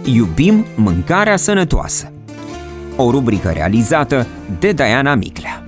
Iubim mâncarea sănătoasă. O rubrică realizată de Diana Miclea.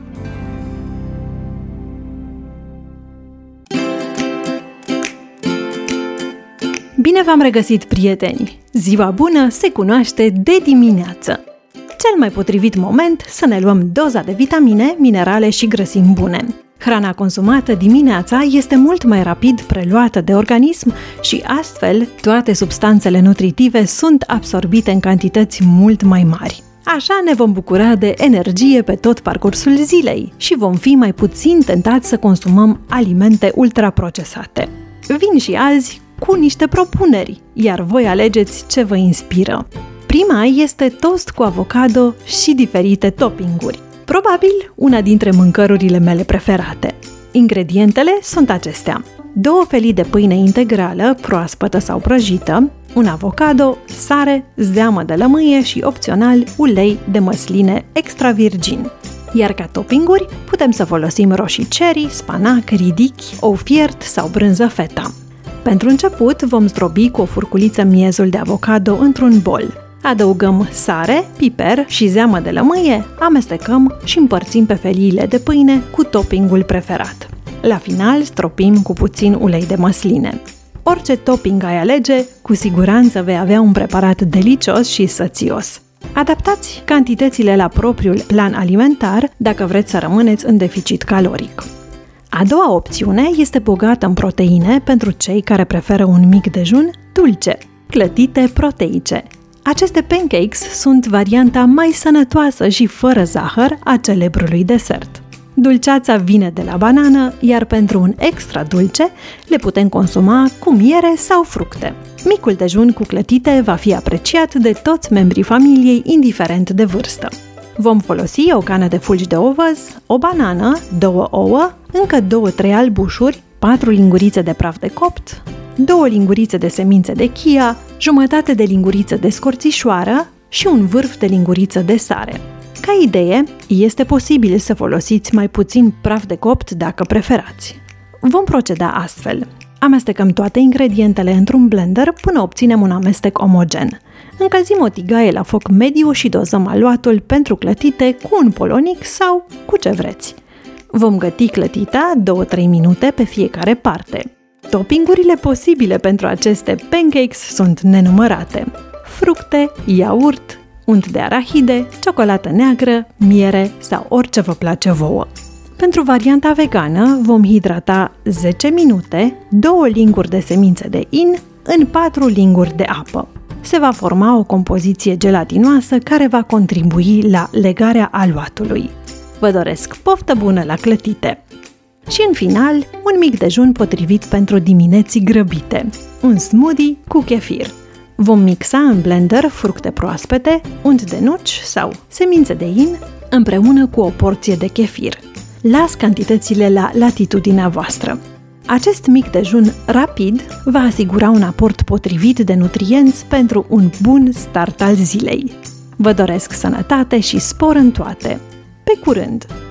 Bine v-am regăsit, prieteni! Ziua bună se cunoaște de dimineață. Cel mai potrivit moment să ne luăm doza de vitamine, minerale și grăsimi bune. Hrana consumată dimineața este mult mai rapid preluată de organism și astfel toate substanțele nutritive sunt absorbite în cantități mult mai mari. Așa ne vom bucura de energie pe tot parcursul zilei și vom fi mai puțin tentați să consumăm alimente ultraprocesate. Vin și azi cu niște propuneri, iar voi alegeți ce vă inspiră. Prima este toast cu avocado și diferite toppinguri. Probabil una dintre mâncărurile mele preferate. Ingredientele sunt acestea: 2 felii de pâine integrală, proaspătă sau prăjită, un avocado, sare, zeamă de lămâie și, opțional, ulei de măsline extra virgin. Iar ca toppinguri putem să folosim roșii cherry, spanac, ridichi, ou fiert sau brânză feta. Pentru început vom zdrobi cu o furculiță miezul de avocado într-un bol. Adăugăm sare, piper și zeamă de lămâie, amestecăm și împărțim pe feliile de pâine cu toppingul preferat. La final stropim cu puțin ulei de măsline. Orice topping ai alege, cu siguranță vei avea un preparat delicios și sățios. Adaptați cantitățile la propriul plan alimentar dacă vreți să rămâneți în deficit caloric. A doua opțiune este bogată în proteine pentru cei care preferă un mic dejun dulce, clătite proteice. Aceste pancakes sunt varianta mai sănătoasă și fără zahăr a celebrului desert. Dulceața vine de la banană, iar pentru un extra dulce le putem consuma cu miere sau fructe. Micul dejun cu clătite va fi apreciat de toți membrii familiei, indiferent de vârstă. Vom folosi o cană de fulgi de ovăz, o banană, 2 ouă, încă 2-3 albușuri, 4 lingurițe de praf de copt, 2 lingurițe de semințe de chia, jumătate de linguriță de scorțișoară și un vârf de linguriță de sare. Ca idee, este posibil să folosiți mai puțin praf de copt dacă preferați. Vom proceda astfel. Amestecăm toate ingredientele într-un blender până obținem un amestec omogen. Încălzim o tigaie la foc mediu și dozăm aluatul pentru clătite cu un polonic sau cu ce vreți. Vom găti clătita 2-3 minute pe fiecare parte. Toppingurile posibile pentru aceste pancakes sunt nenumărate: fructe, iaurt, unt de arahide, ciocolată neagră, miere sau orice vă place vouă. Pentru varianta vegană vom hidrata 10 minute 2 linguri de semințe de in în 4 linguri de apă. Se va forma o compoziție gelatinoasă care va contribui la legarea aluatului. Vă doresc poftă bună la clătite! Și în final, un mic dejun potrivit pentru dimineții grăbite: un smoothie cu kefir. Vom mixa în blender fructe proaspete, unt de nuci sau semințe de in împreună cu o porție de kefir. Las cantitățile la latitudinea voastră. Acest mic dejun rapid va asigura un aport potrivit de nutrienți pentru un bun start al zilei. Vă doresc sănătate și spor în toate! Pe curând!